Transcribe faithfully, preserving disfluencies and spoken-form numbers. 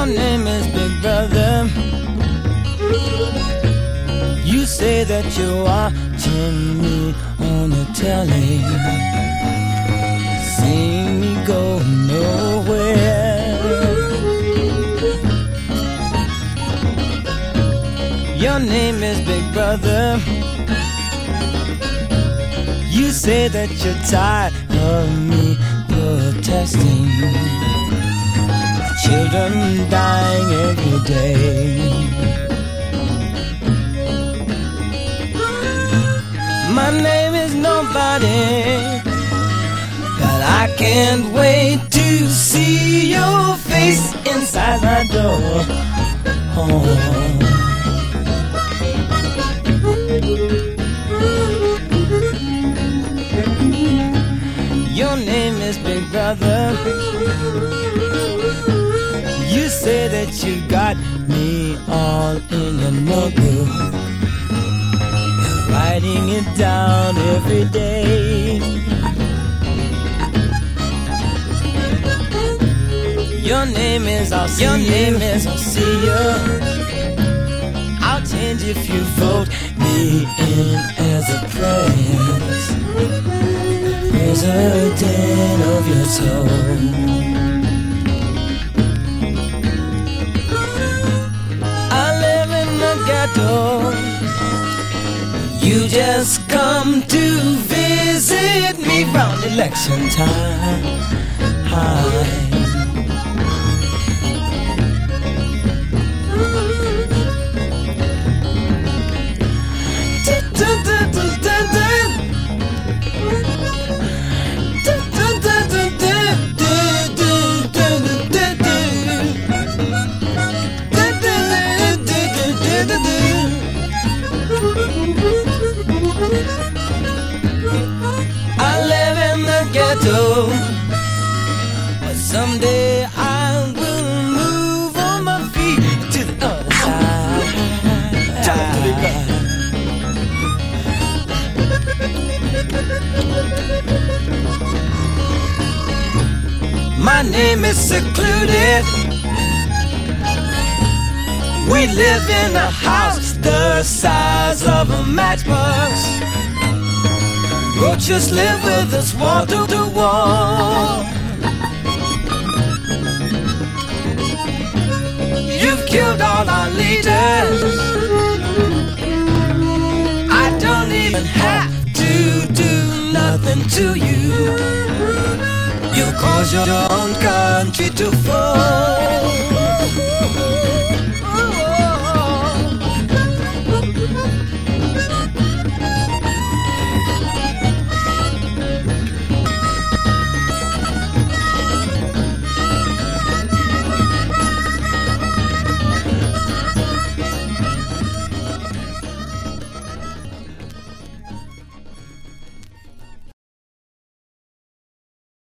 Your name is Big Brother. You say that you're watching me on the telly, seeing me go nowhere. Your name is Big Brother. You say that you're tired of me protesting, children dying every day. My name is nobody, but I can't wait to see your face inside my door. Oh. Your name is Big Brother. You say that you got me all in your notebook, writing it down every day. Your name is I'll see Your name you. is I'll see you. I'll change if you vote me in as a prince, president of your soul. I live in the ghetto. You just come to visit me round election time. Hi. I live in the ghetto, but someday I will move on my feet to the other side. My name is secluded. We live in a house the size of a matchbox. Roaches live with us wall to the wall. You've killed all our leaders. I don't even have to do nothing to you. You cause your own country to fall.